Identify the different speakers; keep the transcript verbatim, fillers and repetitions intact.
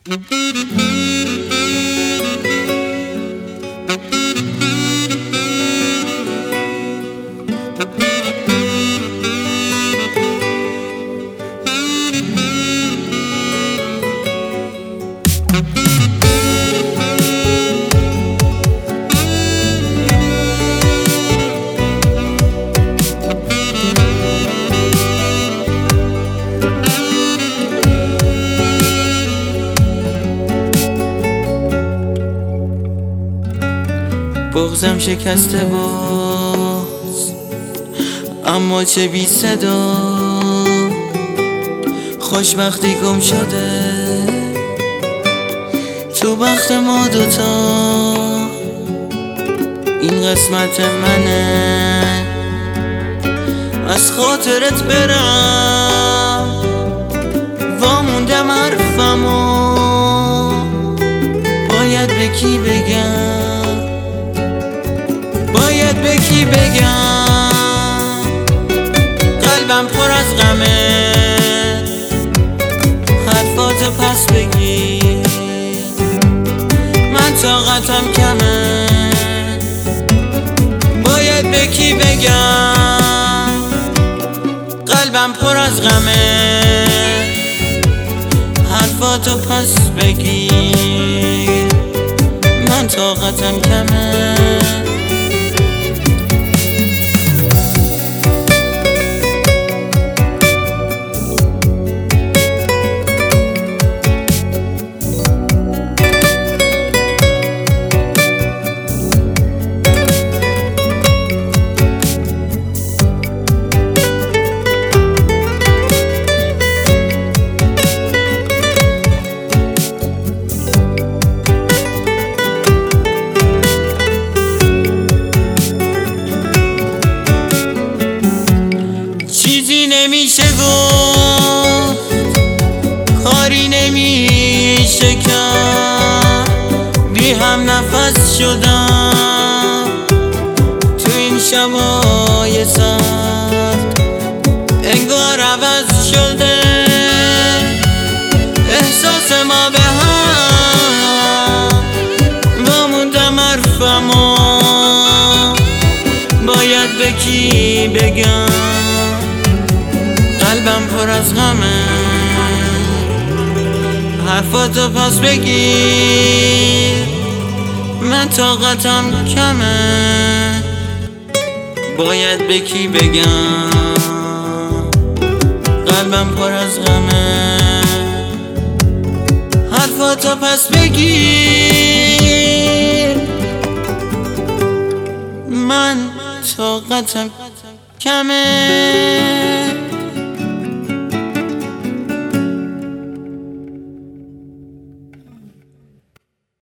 Speaker 1: بغضم شکسته باز، اما چه بی صدا، خوشبختی گم شده تو بخت ما دوتا. این قسمت منه از خاطرت برم، واموندم حرفمو باید به کی بگم، باید به کی بگم. قلبم پر از غمه، حرفاتو پس بگیر، من طاقتم کمه. باید به کی بگم، قلبم پر از غمه، حرفاتو پس بگیر، من طاقتم کمه. چیزی نمیشه گفت، کاری نمیشه کرد، بی هم نفس شدم تو این شبای سرد. انگار عوض شده احساس ما به هم، واموندم حرفمو باید به کی بگم. قلبم پر از غمه، حرفاتو پس بگیر، من طاقتم کمه. باید به کی بگم، قلبم پر از غمه، حرفاتو پس بگیر، من طاقتم کمه.